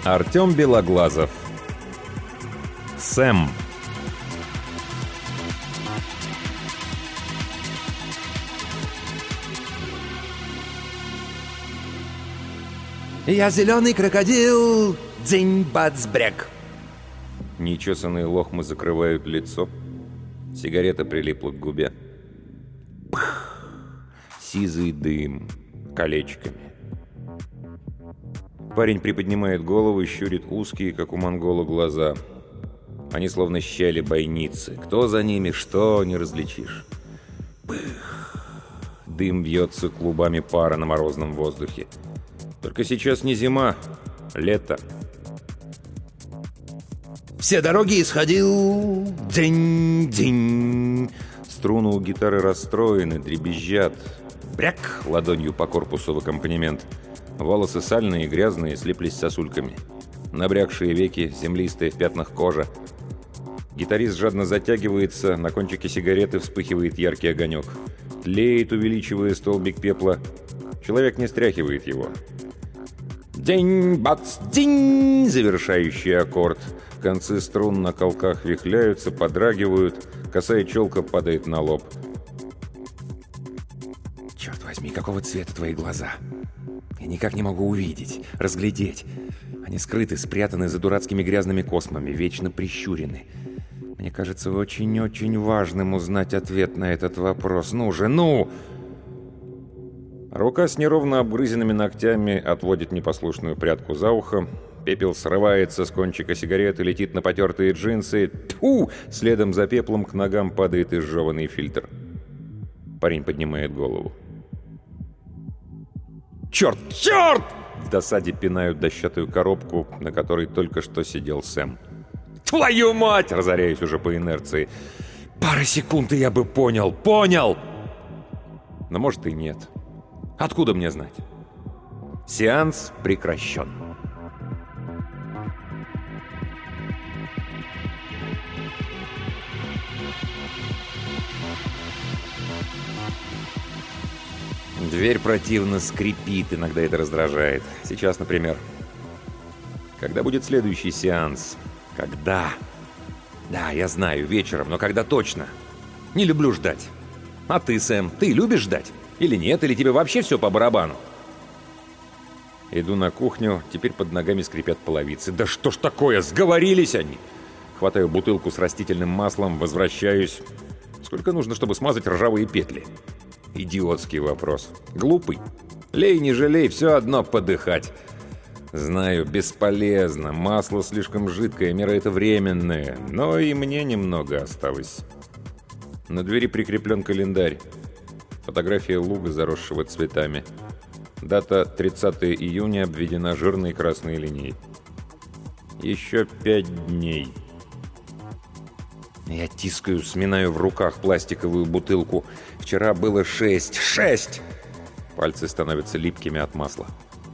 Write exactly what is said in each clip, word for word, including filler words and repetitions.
Артем Белоглазов. Сэм. Я зеленый крокодил, дзынь-бац-бряк. Нечесанные лохмы закрывают лицо. Сигарета прилипла к губе. Пх! Сизый дым колечками. Парень приподнимает голову и щурит узкие, как у монгола, глаза. Они словно щели бойницы. Кто за ними, что, не различишь. Пых! Дым бьется клубами пара на морозном воздухе. Только сейчас не зима, лето. Все дороги исходил, дзынь-дзынь. Струны у гитары расстроены, дребезжат. Бряк! Ладонью по корпусу в аккомпанемент. Волосы сальные и грязные, слиплись сосульками. Набрякшие веки, землистые в пятнах кожа. Гитарист жадно затягивается, на кончике сигареты вспыхивает яркий огонек. Тлеет, увеличивая столбик пепла. Человек не стряхивает его. День-бац-день! Завершающий аккорд. Концы струн на колках вихляются, подрагивают. Косая челка падает на лоб. Черт возьми, какого цвета твои глаза? Я никак не могу увидеть, разглядеть. Они скрыты, спрятаны за дурацкими грязными космами, вечно прищурены. Мне кажется очень-очень важным узнать ответ на этот вопрос. Ну же, ну! Рука с неровно обгрызенными ногтями отводит непослушную прядку за ухо. Пепел срывается с кончика сигареты, летит на потертые джинсы. Тьфу! Следом за пеплом к ногам падает изжеванный фильтр. Парень поднимает голову. «Черт! Черт!» В досаде пинают дощатую коробку, на которой только что сидел Сэм. «Твою мать!» — разоряюсь уже по инерции. «Пара секунд, и я бы понял! Понял!» Но может и нет. Откуда мне знать? Сеанс прекращен. Дверь противно скрипит, иногда это раздражает. Сейчас, например. Когда будет следующий сеанс? Когда? Да, я знаю, вечером, но когда точно? Не люблю ждать. А ты, Сэм, ты любишь ждать? Или нет? Или тебе вообще все по барабану? Иду на кухню, теперь под ногами скрипят половицы. Да что ж такое, сговорились они! Хватаю бутылку с растительным маслом, возвращаюсь. Сколько нужно, чтобы смазать ржавые петли? Идиотский вопрос. Глупый. Лей, не жалей, все одно подыхать. Знаю, бесполезно. Масло слишком жидкое, мера это временная. Но и мне немного осталось. На двери прикреплен календарь. Фотография луга, заросшего цветами. Дата тридцатое июня обведена жирной красной линией. Еще пять дней. Я тискаю, сминаю в руках пластиковую бутылку. Вчера было шесть. Шесть! Пальцы становятся липкими от масла.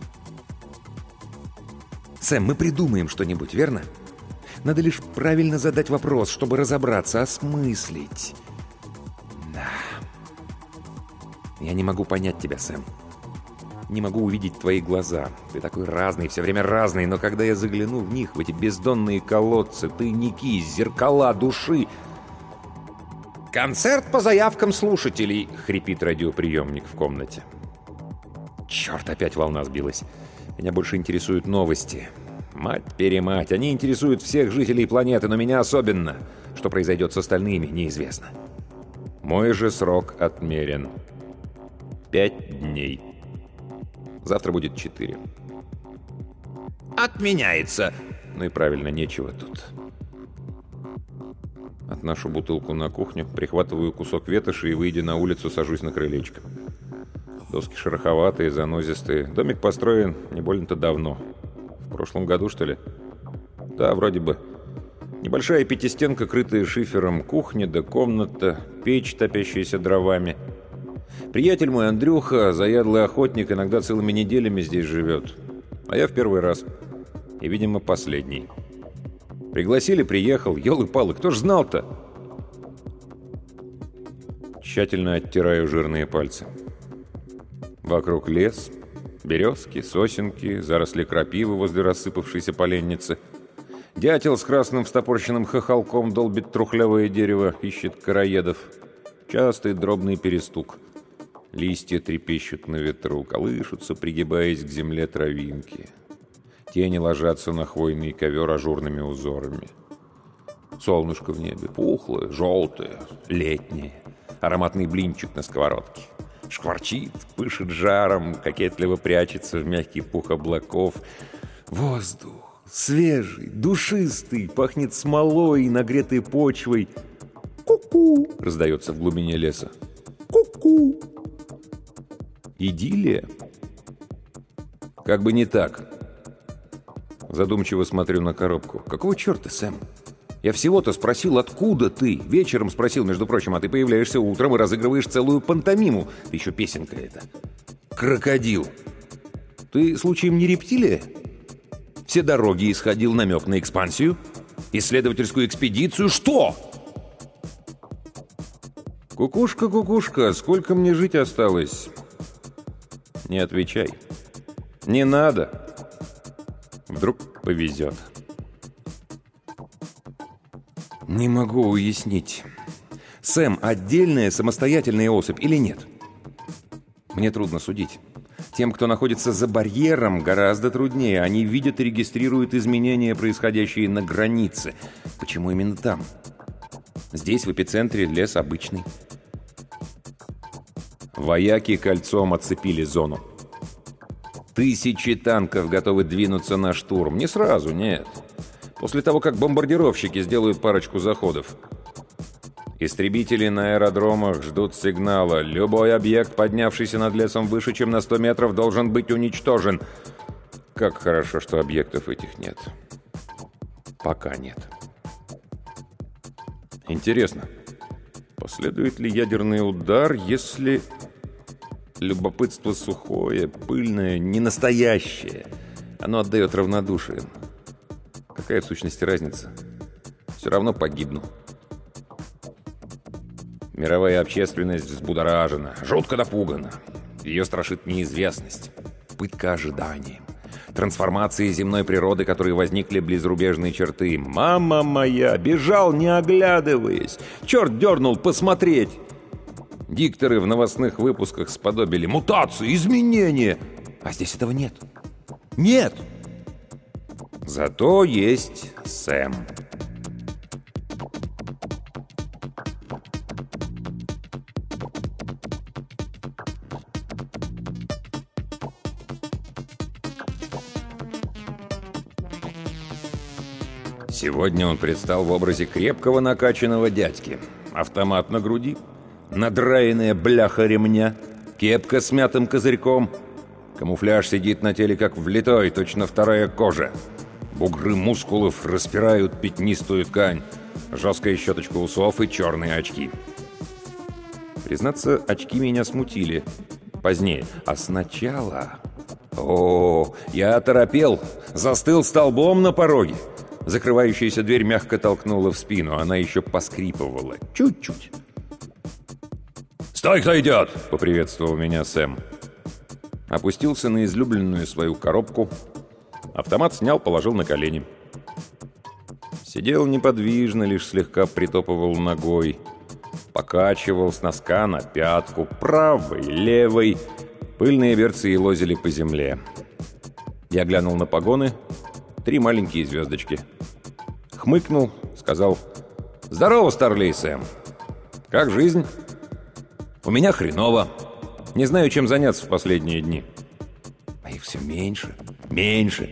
Сэм, мы придумаем что-нибудь, верно? Надо лишь правильно задать вопрос, чтобы разобраться, осмыслить. Да. Я не могу понять тебя, Сэм. Не могу увидеть твои глаза. Ты такой разный, все время разный, но когда я загляну в них, в эти бездонные колодцы, тайники, зеркала души... «Концерт по заявкам слушателей!» — хрипит радиоприемник в комнате. Черт, опять волна сбилась. Меня больше интересуют новости. Мать-перемать, они интересуют всех жителей планеты, но меня особенно. Что произойдет с остальными, неизвестно. Мой же срок отмерен. Пять дней. Завтра будет четыре. «Отменяется!» Ну и правильно, нечего тут. Отношу бутылку на кухню, прихватываю кусок ветоши и, выйдя на улицу, сажусь на крылечко. Доски шероховатые, занозистые. Домик построен не больно-то давно. В прошлом году, что ли? Да, вроде бы. Небольшая пятистенка, крытая шифером, кухня да комната, печь, топящаяся дровами. Приятель мой, Андрюха, заядлый охотник, иногда целыми неделями здесь живет. А я в первый раз. И, видимо, последний. Пригласили, приехал. Ёлы-палы, кто ж знал-то? Тщательно оттираю жирные пальцы. Вокруг лес, Березки, сосенки, заросли крапивы возле рассыпавшейся поленницы. Дятел с красным встопорщенным хохолком долбит трухлявое дерево, ищет короедов. Частый дробный перестук. Листья трепещут на ветру, колышутся, пригибаясь к земле травинки. Тени ложатся на хвойный ковер ажурными узорами. Солнышко в небе пухлое, желтое, летнее. Ароматный блинчик на сковородке. Шкварчит, пышет жаром, кокетливо прячется в мягкий пух облаков. Воздух свежий, душистый, пахнет смолой и нагретой почвой. «Ку-ку!» — раздается в глубине леса. «Ку-ку!» Идиллия? Как бы не так. Задумчиво смотрю на коробку. Какого черта, Сэм? Я всего-то спросил, откуда ты? Вечером спросил, между прочим, а ты появляешься утром и разыгрываешь целую пантомиму. Да еще песенка эта. Крокодил. Ты, случаем, не рептилия? Все дороги исходил намек на экспансию? Исследовательскую экспедицию? Что? Кукушка, кукушка, сколько мне жить осталось? Не отвечай. Не надо. Вдруг повезет. Не могу уяснить. Сэм — отдельная самостоятельная особь или нет? Мне трудно судить. Тем, кто находится за барьером, гораздо труднее. Они видят и регистрируют изменения, происходящие на границе. Почему именно там? Здесь, в эпицентре, лес обычный. Вояки кольцом оцепили зону. Тысячи танков готовы двинуться на штурм. Не сразу, нет. После того, как бомбардировщики сделают парочку заходов. Истребители на аэродромах ждут сигнала. Любой объект, поднявшийся над лесом выше, чем на сто метров, должен быть уничтожен. Как хорошо, что объектов этих нет. Пока нет. Интересно, последует ли ядерный удар, если... Любопытство сухое, пыльное, ненастоящее. Оно отдает равнодушием. Какая в сущности разница? Все равно погибну. Мировая общественность взбудоражена, жутко напугана. Ее страшит неизвестность, пытка ожиданием. Трансформации земной природы, которые возникли близ рубежной черты. Мама моя, бежал, не оглядываясь. Черт дернул посмотреть. Дикторы в новостных выпусках сподобили мутации, изменения. А здесь этого нет. Нет! Зато есть Сэм. Сегодня он предстал в образе крепкого накачанного дядьки. Автомат на груди, надраенная бляха ремня, кепка с мятым козырьком. Камуфляж сидит на теле как влитой, точно вторая кожа. Бугры мускулов распирают пятнистую ткань. Жесткая щеточка усов и черные очки. Признаться, очки меня смутили. Позднее. А сначала... О, я оторопел, застыл столбом на пороге. Закрывающаяся дверь мягко толкнула в спину. Она еще поскрипывала. Чуть-чуть. «Стой, кто идет!» — поприветствовал меня Сэм. Опустился на излюбленную свою коробку. Автомат снял, положил на колени. Сидел неподвижно, лишь слегка притопывал ногой. Покачивал с носка на пятку, правой, левой. Пыльные берцы елозили по земле. Я глянул на погоны. Три маленькие звездочки. Хмыкнул, сказал: «Здорово, старлей Сэм. Как жизнь?» «У меня хреново. Не знаю, чем заняться в последние дни». А их все меньше, меньше.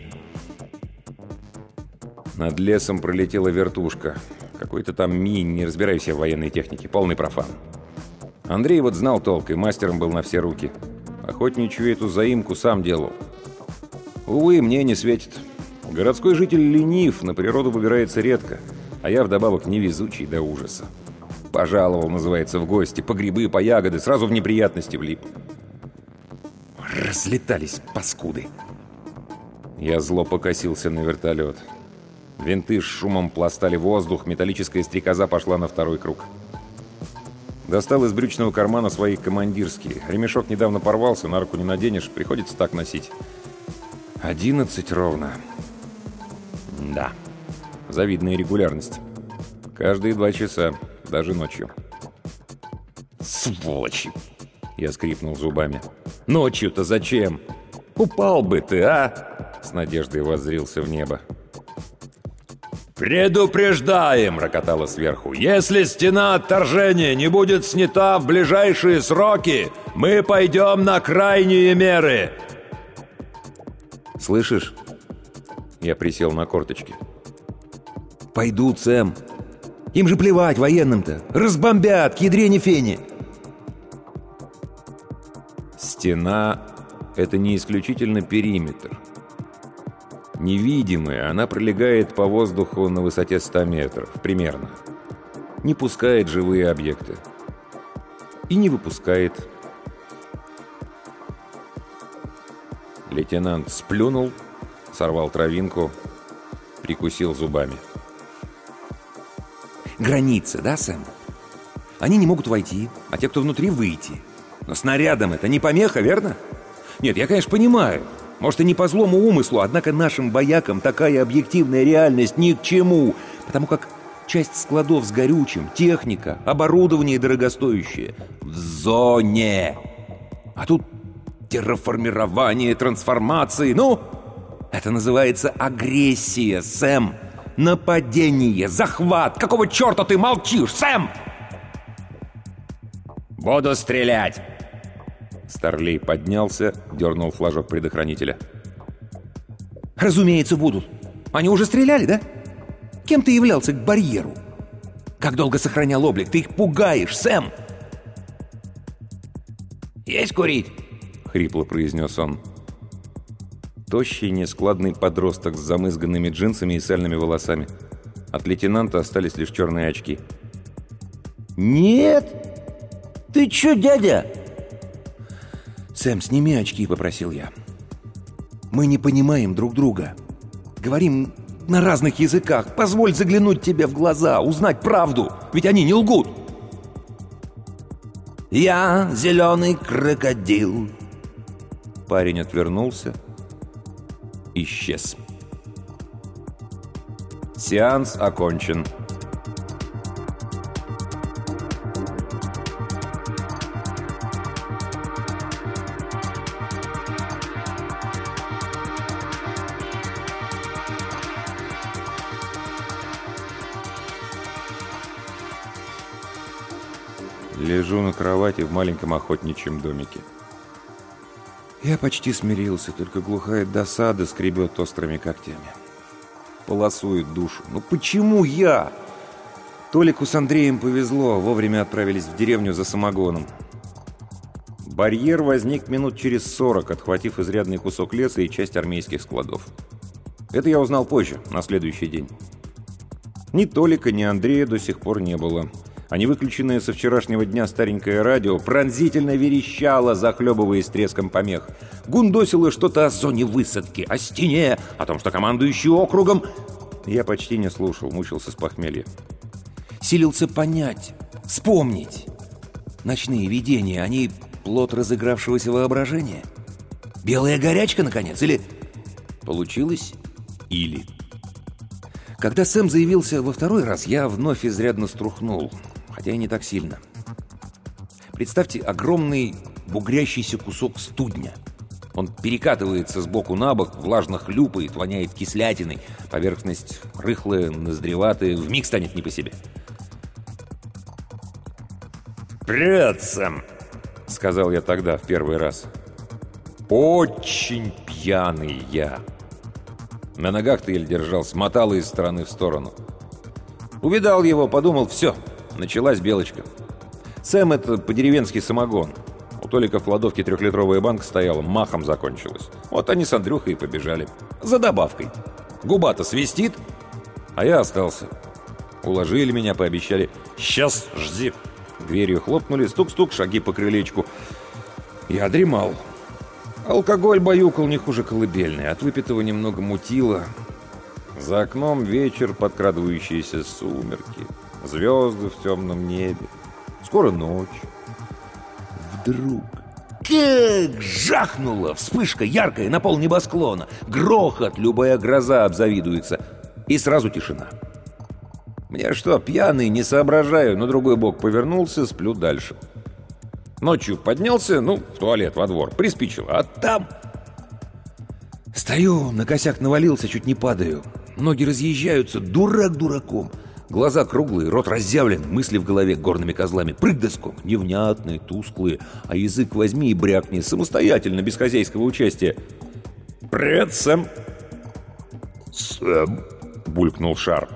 Над лесом пролетела вертушка. Какой-то там Ми, не разбираюсь я в военной технике, полный профан. Андрей вот знал толк и мастером был на все руки. Охотничью эту заимку сам делал. Увы, мне не светит. Городской житель ленив, на природу выбирается редко, а я вдобавок невезучий до ужаса. Пожаловал, называется, в гости, по грибы, по ягоды, сразу в неприятности влип. Разлетались паскуды. Я зло покосился на вертолет. Винты с шумом пластали воздух, металлическая стрекоза пошла на второй круг. Достал из брючного кармана свои командирские. Ремешок недавно порвался, на руку не наденешь, приходится так носить. Одиннадцать ровно. Да, завидная регулярность. Каждые два часа, даже ночью. Сволочи! Я скрипнул зубами. Ночью-то зачем? Упал бы ты, а? С надеждой воззрился в небо. «Предупреждаем!» — рокотало сверху. «Если стена отторжения не будет снята в ближайшие сроки, мы пойдем на крайние меры!» «Слышишь?» Я присел на корточки. «Пойдут, Сэм. Им же плевать, военным-то. Разбомбят, к ядрене фени!» Стена — это не исключительно периметр. Невидимая, она пролегает по воздуху на высоте ста метров, примерно. Не пускает живые объекты. И не выпускает. Лейтенант сплюнул, сорвал травинку, прикусил зубами. «Граница, да, Сэм? Они не могут войти, а те, кто внутри, выйти. Но снарядом это не помеха, верно? Нет, я, конечно, понимаю. Может, и не по злому умыслу, однако нашим воякам такая объективная реальность ни к чему, потому как часть складов с горючим, техника, оборудование дорогостоящее в зоне. А тут терраформирование, трансформации. Ну, это называется агрессия, Сэм. Нападение, захват. Какого черта ты молчишь, Сэм? «Буду стрелять!» Старлей поднялся, дернул флажок предохранителя. «Разумеется, будут. Они уже стреляли, да? Кем ты являлся к барьеру? Как долго сохранял облик? Ты их пугаешь, Сэм!» «Есть курить?» — хрипло произнес он. Тощий, нескладный подросток с замызганными джинсами и сальными волосами. От лейтенанта остались лишь черные очки. «Нет! Ты чё, дядя?» «Сэм, сними очки», — попросил я. «Мы не понимаем друг друга. Говорим на разных языках. Позволь заглянуть тебе в глаза, узнать правду, ведь они не лгут». «Я зеленый крокодил». Парень отвернулся. Исчез. Сеанс окончен. Лежу на кровати в маленьком охотничьем домике. Я почти смирился, только глухая досада скребет острыми когтями. Полосует душу. Ну почему я? Толику с Андреем повезло, вовремя отправились в деревню за самогоном. Барьер возник минут через сорок, отхватив изрядный кусок леса и часть армейских складов. Это я узнал позже, на следующий день. Ни Толика, ни Андрея до сих пор не было. А невыключенное со вчерашнего дня старенькое радио пронзительно верещало, захлебываясь треском помех. Гундосило что-то о зоне высадки, о стене, о том, что командующий округом... Я почти не слушал, мучился с похмелья. Силился понять, вспомнить. Ночные видения, они плод разыгравшегося воображения? Белая горячка, наконец, или... Получилось или... Когда Сэм заявился во второй раз, я вновь изрядно струхнул, хотя и не так сильно. Представьте огромный бугрящийся кусок студня. Он перекатывается сбоку на бок, влажно хлюпает, воняет кислятиной, поверхность рыхлая, ноздреватая, вмиг станет не по себе. «Привет, Сэм!» — сказал я тогда в первый раз. Очень пьяный я. На ногах-то еле держал, смотало из стороны в сторону. Увидал его, подумал, все, началась белочка. Сэм — это по-деревенски самогон. У Толика в кладовке трехлитровая банка стояла, махом закончилась. Вот они с Андрюхой и побежали. За добавкой. Губа-то свистит, а я остался. Уложили меня, пообещали. «Сейчас, жди». Дверью хлопнули, стук-стук, шаги по крылечку. Я дремал. Алкоголь баюкал не хуже колыбельной, от выпитого немного мутило. За окном вечер, подкрадывающиеся сумерки, звезды в темном небе. Скоро ночь. Вдруг как жахнула вспышка яркая на пол небосклона. Грохот, любая гроза обзавидуется. И сразу тишина. Я что, пьяный, не соображаю, на другой бок повернулся, сплю дальше. Ночью поднялся, ну, в туалет, во двор, приспичило, а там... Стою, на косяк навалился, чуть не падаю. Ноги разъезжаются, дурак дураком. Глаза круглые, рот разъявлен, мысли в голове горными козлами. Прыг да скок, невнятные, тусклые. А язык возьми и брякни, самостоятельно, без хозяйского участия. «Привет, Сэм!» «Сэм!» — булькнул Шар.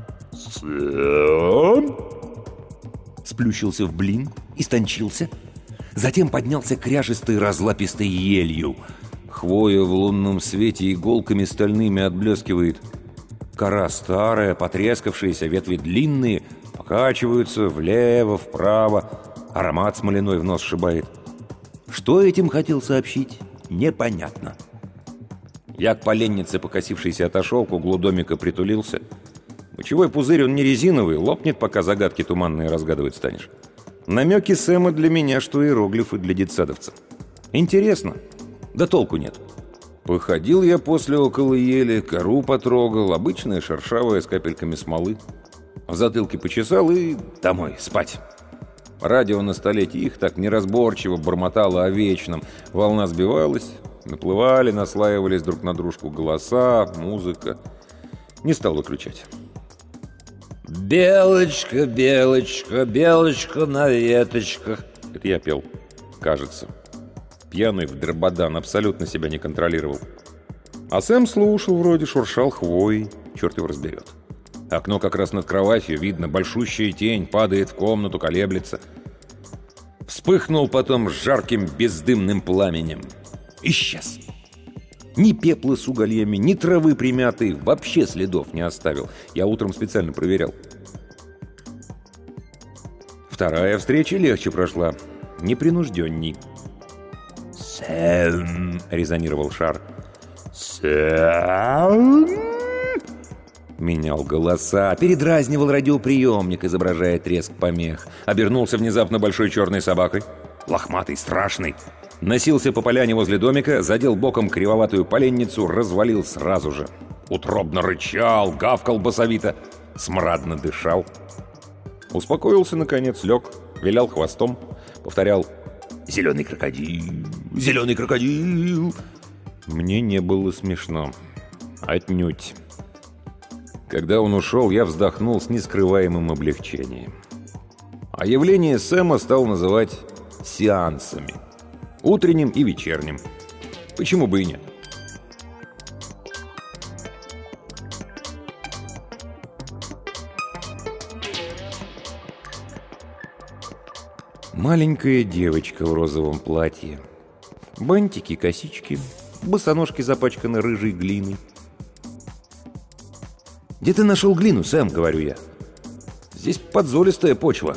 «Сэм!» Сплющился в блин, истончился. Затем поднялся кряжестой разлапистой елью. Хвоя в лунном свете иголками стальными отблескивает. Кора старая, потрескавшаяся, ветви длинные, покачиваются влево, вправо. Аромат смоляной в нос сшибает. Что этим хотел сообщить, непонятно. Я к поленнице, покосившейся, отошел, к углу домика притулился. Мочевой пузырь, он не резиновый, лопнет, пока загадки туманные разгадывать станешь. Намеки Сэма для меня, что иероглифы для детсадовца. Интересно, да толку нет. Походил я после около ели, кору потрогал, обычная шершавая с капельками смолы. В затылке почесал и домой, спать. Радио на столе тихо, так неразборчиво бормотало о вечном. Волна сбивалась, наплывали, наслаивались друг на дружку голоса, музыка. Не стал выключать. «Белочка, белочка, белочка на веточках». Это я пел, кажется. Пьяный в дрободан, абсолютно себя не контролировал. А Сэм слушал вроде, шуршал хвоей, черт его разберет. Окно как раз над кроватью, видно, большущая тень падает в комнату, колеблется. Вспыхнул потом с жарким бездымным пламенем. Исчез. Ни пепла с угольями, ни травы примятой, вообще следов не оставил. Я утром специально проверял. Вторая встреча легче прошла, непринужденней. «Сэм!» — резонировал Шар. «Сэм!» Менял голоса, передразнивал радиоприемник, изображая треск помех. Обернулся внезапно большой черной собакой. Лохматый, страшный. Носился по поляне возле домика, задел боком кривоватую поленницу, развалил сразу же. Утробно рычал, гавкал басовито, смрадно дышал. Успокоился, наконец, лег, вилял хвостом, повторял: «Зеленый крокодил! Зеленый крокодил!» Мне не было смешно. Отнюдь. Когда он ушел, я вздохнул с нескрываемым облегчением. А явление Сэма стал называть сеансами. Утренним и вечерним. Почему бы и нет? Маленькая девочка в розовом платье. Бантики, косички, босоножки запачканы рыжей глиной. «Где ты нашел глину, Сэм?» — говорю я. «Здесь подзолистая почва».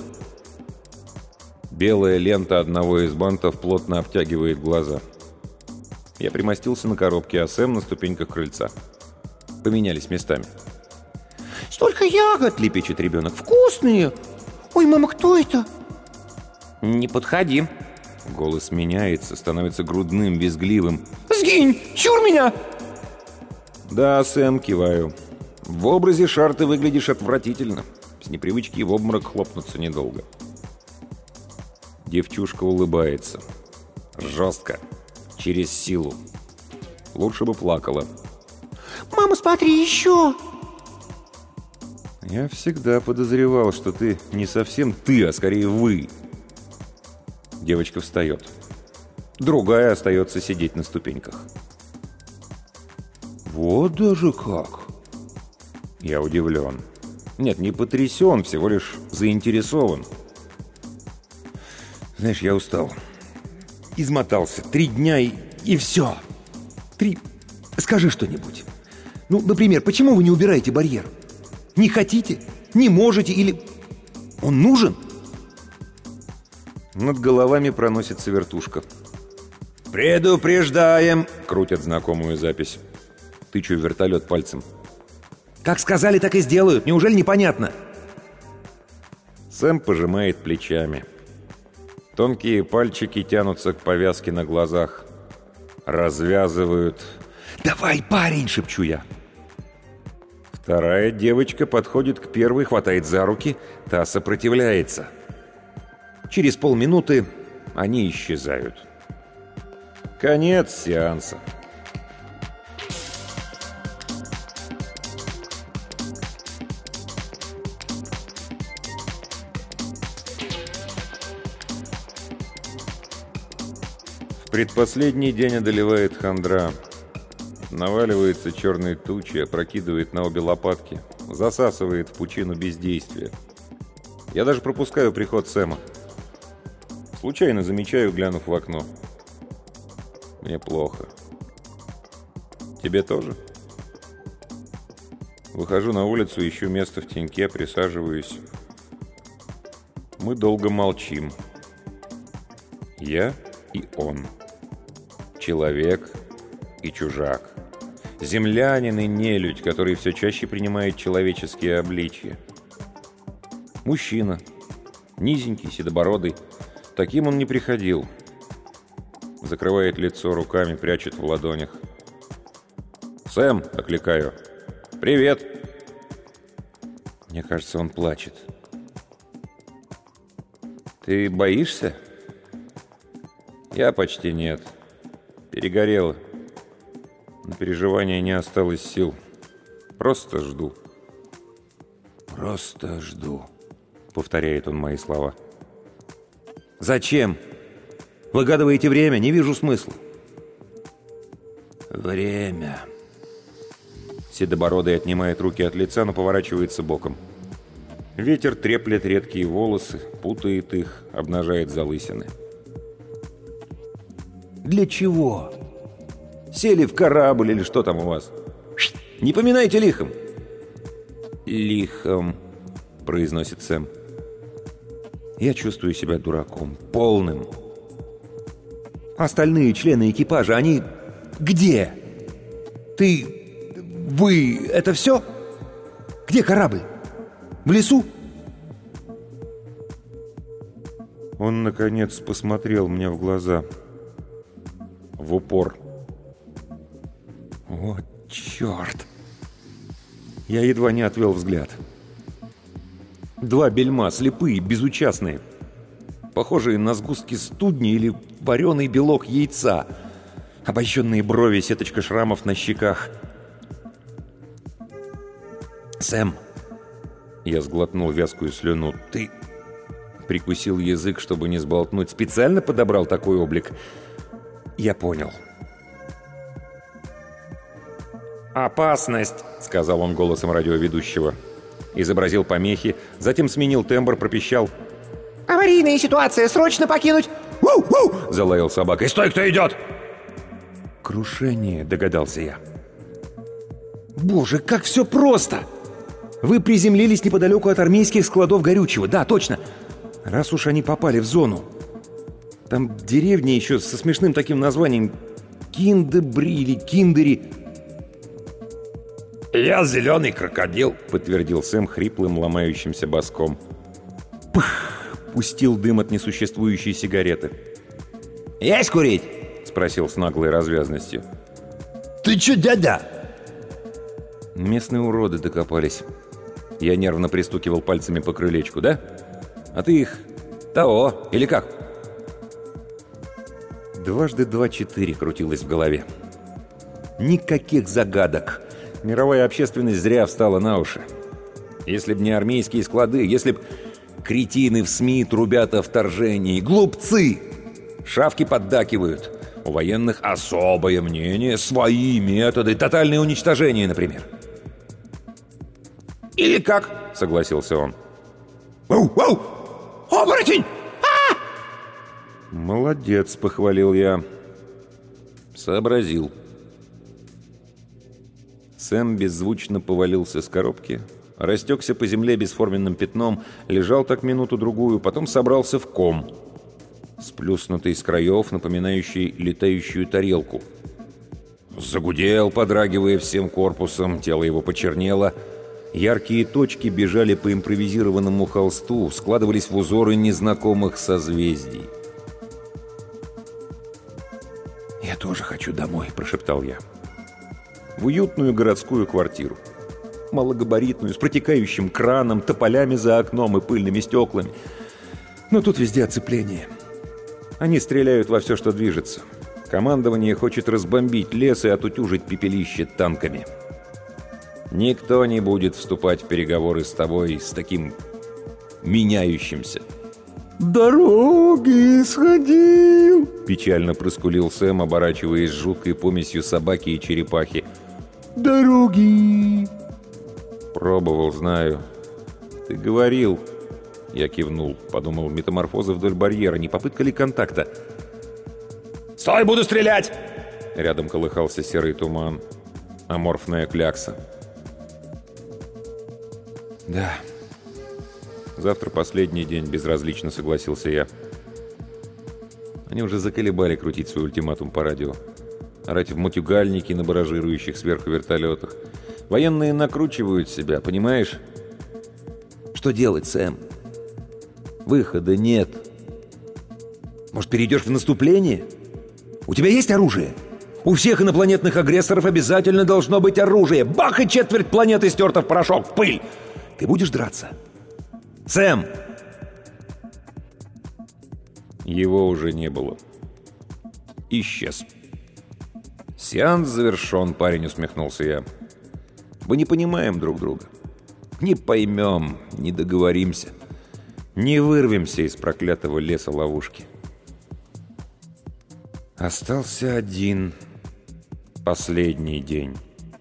Белая лента одного из бантов плотно обтягивает глаза. Я примостился на коробке, а Сэм на ступеньках крыльца. Поменялись местами. «Столько ягод!» — лепечет ребенок. «Вкусные! Ой, мама, кто это?» «Не подходи!» Голос меняется, становится грудным, визгливым. «Сгинь! Чур меня!» «Да, Сэм», — киваю. «В образе Шар ты выглядишь отвратительно. С непривычки в обморок хлопнуться недолго». Девчушка улыбается. Жестко. Через силу. Лучше бы плакала. «Мама, смотри, еще!» «Я всегда подозревал, что ты не совсем ты, а скорее вы». Девочка встает. Другая остается сидеть на ступеньках. «Вот даже как!» Я удивлен. Нет, не потрясен, всего лишь заинтересован. Знаешь, я устал. Измотался. Три дня и... и все. Три... Скажи что-нибудь. Ну, например, почему вы не убираете барьер? Не хотите? Не можете? Или... Он нужен? Над головами проносится вертушка. «Предупреждаем!» — крутят знакомую запись. Тычу в вертолет пальцем. «Как сказали, так и сделают. Неужели непонятно?» Сэм пожимает плечами. Тонкие пальчики тянутся к повязке на глазах. Развязывают. «Давай, парень!» — шепчу я. Вторая девочка подходит к первой, хватает за руки. Та сопротивляется. Через полминуты они исчезают. Конец сеанса. В предпоследний день одолевает хандра. Наваливается черной тучей, опрокидывает на обе лопатки, засасывает в пучину бездействия. Я даже пропускаю приход Сэма. Случайно замечаю, глянув в окно. Мне плохо. Тебе тоже? Выхожу на улицу, ищу место в теньке, присаживаюсь. Мы долго молчим. Я и он. Человек и чужак. Землянин и нелюдь, который все чаще принимает человеческие обличья. Мужчина. Низенький, седобородый. Таким он не приходил. Закрывает лицо руками, прячет в ладонях. «Сэм!» — окликаю. «Привет!» Мне кажется, он плачет. «Ты боишься?» «Я почти нет. Перегорела. На переживания не осталось сил. Просто жду». «Просто жду», — повторяет он мои слова. «Зачем? Выгадываете время? Не вижу смысла». «Время». Седобородый отнимает руки от лица, но поворачивается боком. Ветер треплет редкие волосы, путает их, обнажает залысины. «Для чего? Сели в корабль или что там у вас? Не поминайте лихом!» «Лихом», — произносит Сэм. Я чувствую себя дураком, полным. «Остальные члены экипажа, они где? Ты... Вы... Это все? Где корабль? В лесу?» Он, наконец, посмотрел мне в глаза. В упор. «О, черт!» Я едва не отвел взгляд. Два бельма, слепые, безучастные. Похожие на сгустки студни или вареный белок яйца. Обожженные брови, сеточка шрамов на щеках. «Сэм!» Я сглотнул вязкую слюну. «Ты...» Прикусил язык, чтобы не сболтнуть. Специально подобрал такой облик. Я понял. «Опасность!» — сказал он голосом радиоведущего. Изобразил помехи, затем сменил тембр, пропищал. «Аварийная ситуация! Срочно покинуть!» «Ву-ву!» — залаял собака. «И стой, кто идет!» «Крушение», — догадался я. «Боже, как все просто! Вы приземлились неподалеку от армейских складов горючего. Да, точно. Раз уж они попали в зону. Там деревня еще со смешным таким названием Киндебри или Киндери». «Я зеленый крокодил», — подтвердил Сэм хриплым, ломающимся баском. «Пых!» — пустил дым от несуществующей сигареты. «Есть курить?» — спросил с наглой развязностью. «Ты че, дядя?» Местные уроды докопались. Я нервно пристукивал пальцами по крылечку. «Да? А ты их... того, или как?» Дважды два четыре крутилось в голове. Никаких загадок. Мировая общественность зря встала на уши. Если б не армейские склады, если б кретины в СМИ трубят о вторжении, глупцы! Шавки поддакивают. У военных особое мнение, свои методы, тотальное уничтожение, например. «Или как?» — согласился он. «Воу-воу! Оборотень! А!» «Молодец», — похвалил я. Сообразил. Сэм беззвучно повалился с коробки, растекся по земле бесформенным пятном, лежал так минуту-другую, потом собрался в ком, сплюснутый с краев, напоминающий летающую тарелку. Загудел, подрагивая всем корпусом, тело его почернело. Яркие точки бежали по импровизированному холсту, складывались в узоры незнакомых созвездий. «Я тоже хочу домой», — прошептал я. В уютную городскую квартиру. Малогабаритную, с протекающим краном, тополями за окном и пыльными стеклами. Но тут везде оцепление. Они стреляют во все, что движется. Командование хочет разбомбить лес и отутюжить пепелище танками. Никто не будет вступать в переговоры с тобой с таким меняющимся. «Дороги сходил!» — печально проскулил Сэм, оборачиваясь с жуткой помесью собаки и черепахи. «Дороги!» «Пробовал, знаю. Ты говорил...» Я кивнул, подумал, метаморфоза вдоль барьера, не попытка ли контакта. «Стой, буду стрелять!» Рядом колыхался серый туман. Аморфная клякса. «Да. Завтра последний день», — безразлично согласился я. Они уже заколебали крутить свой ультиматум по радио. Орать в матюгальники на баражирующих сверху вертолетах. Военные накручивают себя, понимаешь? «Что делать, Сэм? Выхода нет. Может, перейдешь в наступление? У тебя есть оружие? У всех инопланетных агрессоров обязательно должно быть оружие. Бах, и четверть планеты стерта в порошок, в пыль. Ты будешь драться? Сэм!» Его уже не было. Исчез. «Сеанс завершен», — парень, усмехнулся я. «Мы не понимаем друг друга. Не поймем, не договоримся. Не вырвемся из проклятого леса ловушки». Остался один последний день.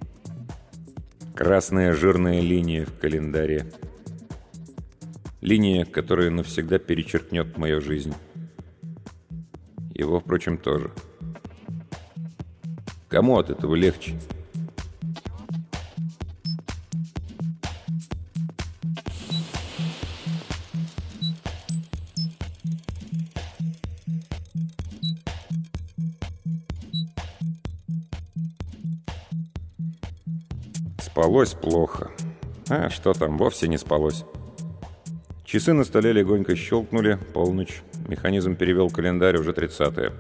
Красная жирная линия в календаре. Линия, которая навсегда перечеркнет мою жизнь. Его, впрочем, тоже. Кому от этого легче? Спалось плохо. А что там, вовсе не спалось. Часы на столе легонько щелкнули, полночь. Механизм перевел календарь, уже тридцатое.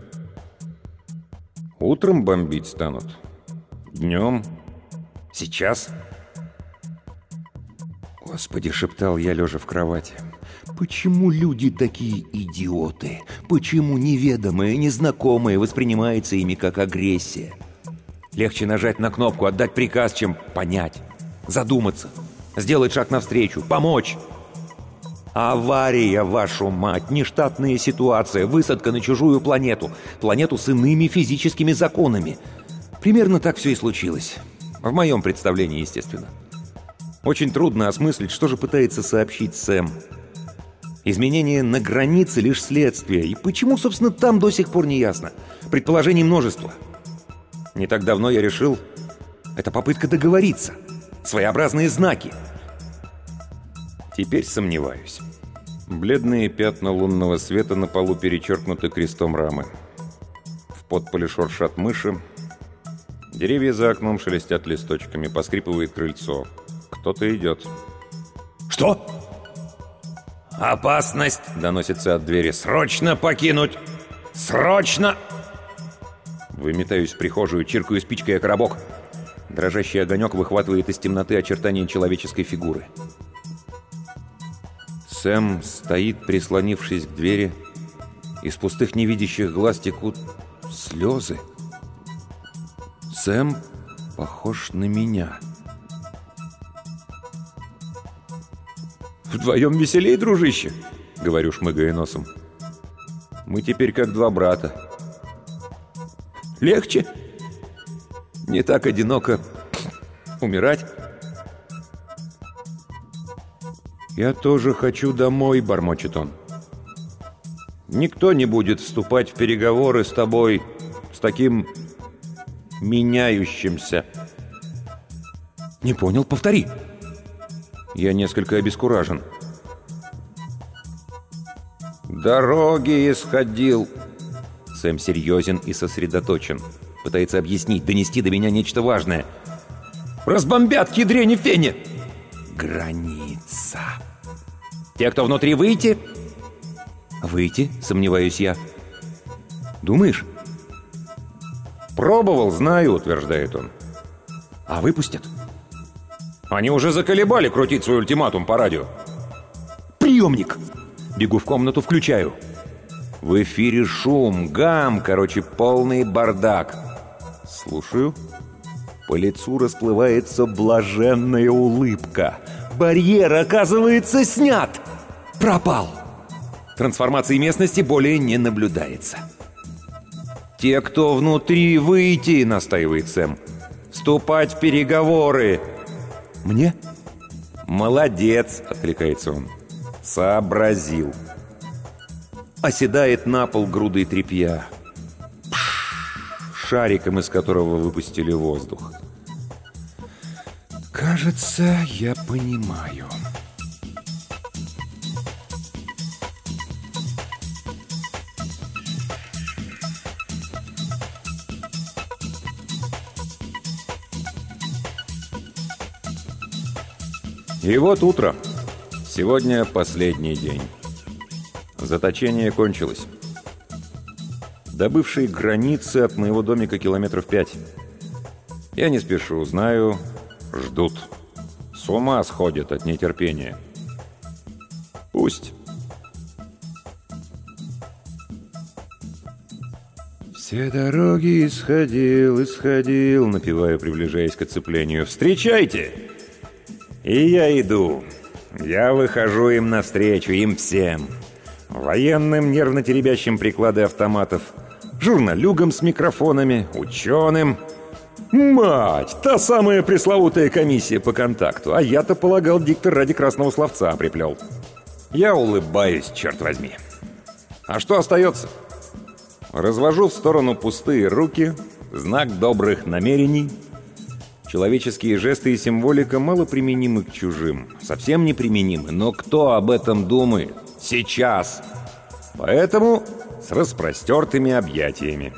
Утром бомбить станут? Днем? Сейчас? «Господи», — шептал я, лежа в кровати, — «почему люди такие идиоты? Почему неведомое, незнакомое воспринимается ими как агрессия? Легче нажать на кнопку, отдать приказ, чем понять, задуматься, сделать шаг навстречу, помочь. Авария, вашу мать, нештатная ситуация, высадка на чужую планету, планету с иными физическими законами. Примерно так все и случилось. В моем представлении, естественно. Очень трудно осмыслить, что же пытается сообщить Сэм. Изменения на границе — лишь следствие. И почему, собственно, там до сих пор не ясно? Предположений множество. Не так давно я решил, это попытка договориться. Своеобразные знаки. Теперь сомневаюсь. Бледные пятна лунного света на полу перечеркнуты крестом рамы. В подполе шуршат мыши. Деревья за окном шелестят листочками, поскрипывает крыльцо. Кто-то идет. «Что?» «Опасность!» — доносится от двери. «Срочно покинуть! Срочно!» Выметаюсь в прихожую, чиркаю спичкой о коробок. Дрожащий огонек выхватывает из темноты очертания человеческой фигуры. Сэм стоит, прислонившись к двери. Из пустых невидящих глаз текут слезы. Сэм похож на меня. «Вдвоем веселей, дружище!» — говорю, шмыгая носом. «Мы теперь как два брата. Легче? Не так одиноко умирать?» «Я тоже хочу домой», — бормочет он. «Никто не будет вступать в переговоры с тобой, с таким меняющимся». «Не понял, повтори». Я несколько обескуражен. «Дороги исходил». Сэм серьезен и сосредоточен. Пытается объяснить, донести до меня нечто важное. «Разбомбят, ядрени фене! граница. Те, кто внутри, выйти? Выйти, сомневаюсь я. Думаешь? Пробовал, знаю, утверждает он. А выпустят? Они уже заколебали крутить свой ультиматум по радио. Приемник! Бегу в комнату, включаю. В эфире шум, гам, короче, полный бардак. Слушаю. По лицу расплывается блаженная улыбка. Барьер, оказывается, снят! Пропал! Трансформации местности более не наблюдается. «Те, кто внутри, выйти!» — настаивает Сэм. «Вступать в переговоры!» «Мне?» «Молодец!» — откликается он. «Сообразил!» Оседает на пол грудой тряпья. Шариком, из которого выпустили воздух. Кажется, я понимаю. И вот утро. Сегодня последний день. Заточение кончилось. До бывшей границы от моего домика километров пять. Я не спешу, знаю, ждут. С ума сходят от нетерпения. Пусть. «Все дороги исходил, исходил», напеваю, приближаясь к оцеплению. «Встречайте!» И я иду. Я выхожу им навстречу, им всем. Военным, нервно теребящим приклады автоматов, журналюгам с микрофонами, ученым. Мать! Та самая пресловутая комиссия по контакту. А я-то полагал, диктор ради красного словца приплел. Я улыбаюсь, черт возьми. А что остается? Развожу в сторону пустые руки, знак добрых намерений. Человеческие жесты и символика мало применимы к чужим. Совсем не применимы, но кто об этом думает? Сейчас! Поэтому с распростертыми объятиями.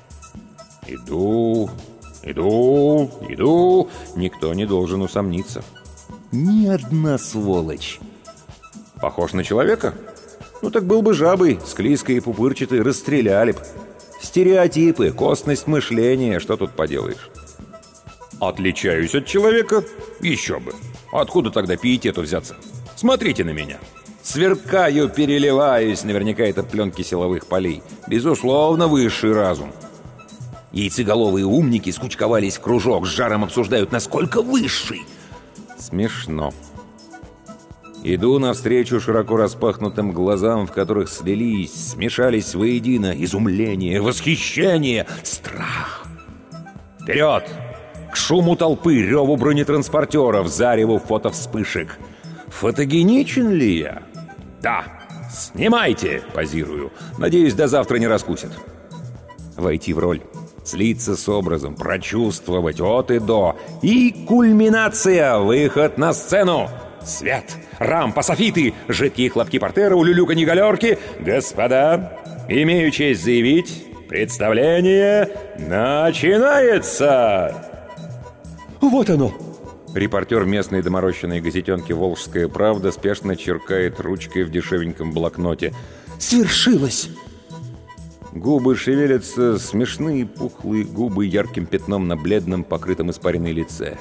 Иду, иду, иду. Никто не должен усомниться. Ни одна сволочь. Похож на человека? Ну так был бы жабой, склизкой и пупырчатой, расстреляли б. Стереотипы, косность мышления, что тут поделаешь? Отличаюсь от человека? Еще бы. Откуда тогда пиетету взяться? Смотрите на меня. Сверкаю, переливаюсь, наверняка это пленки силовых полей. Безусловно, высший разум. Яйцеголовые умники скучковались в кружок, с жаром обсуждают, насколько высший. Смешно. Иду навстречу широко распахнутым глазам, в которых слились, смешались воедино изумление, восхищение, страх. Вперед! К шуму толпы, реву бронетранспортеров, зареву фотовспышек. Фотогеничен ли я? Да. Снимайте, позирую. Надеюсь, до завтра не раскусят. Войти в роль, слиться с образом, прочувствовать от и до. И кульминация, выход на сцену. Свет, рампа, софиты, жидкие хлопки портера, улюлюканье галерки. Господа, имею честь заявить, представление начинается! Вот оно! Репортер местной доморощенной газетенки «Волжская правда» спешно черкает ручкой в дешевеньком блокноте. Свершилось! Губы шевелятся, смешные пухлые губы ярким пятном на бледном, покрытом испариной лице.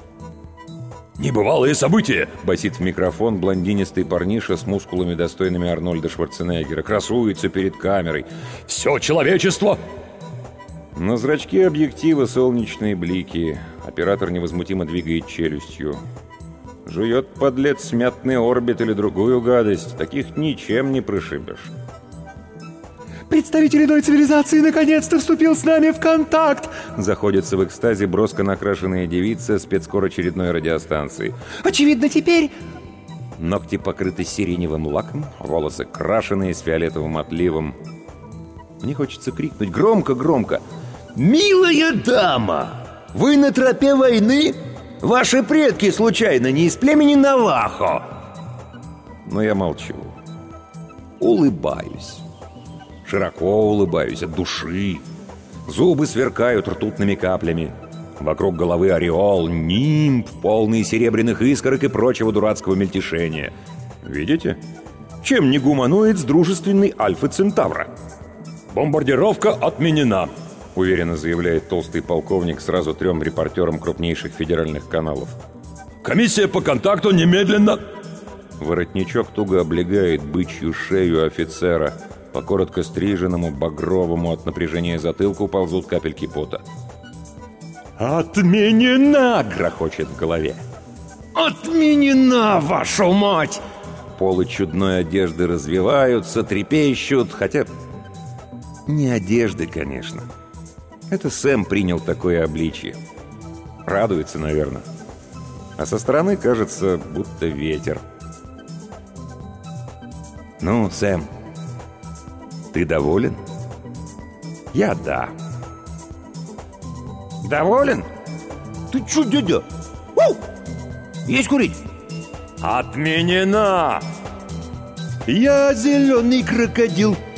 «Небывалые события!» — басит в микрофон блондинистый парниша с мускулами, достойными Арнольда Шварценеггера. Красуется перед камерой. «Все человечество!» На зрачке объектива солнечные блики. Оператор невозмутимо двигает челюстью. Жует подлец мятный орбит или другую гадость. Таких ничем не прошибешь. «Представитель иной цивилизации наконец-то вступил с нами в контакт!» Заходится в экстазе броско накрашенная девица спецкор очередной радиостанции. «Очевидно, теперь...» Ногти покрыты сиреневым лаком, волосы крашеные с фиолетовым отливом. Мне хочется крикнуть громко-громко: «Милая дама, вы на тропе войны? Ваши предки, случайно, не из племени Навахо?» Но я молчу. Улыбаюсь. Широко улыбаюсь от души. Зубы сверкают ртутными каплями. Вокруг головы ореол, нимб, полный серебряных искорок и прочего дурацкого мельтешения. Видите? Чем не гуманоид с дружественной Альфы Центавра? «Бомбардировка отменена», — уверенно заявляет толстый полковник сразу трем репортерам крупнейших федеральных каналов. «Комиссия по контакту немедленно...» Воротничок туго облегает бычью шею офицера. По коротко стриженному, багровому от напряжения затылку ползут капельки пота. «Отменена!» — грохочет в голове. «Отменена, вашу мать!» Полы чудной одежды развиваются, трепещут, хотя... Не одежды, конечно. Это Сэм принял такое обличие. Радуется, наверное. А со стороны кажется, будто ветер. «Ну, Сэм, ты доволен?» «Я да». Доволен? Ты чё, дядя? У! Есть курить? «Отменена!» Я зеленый крокодил.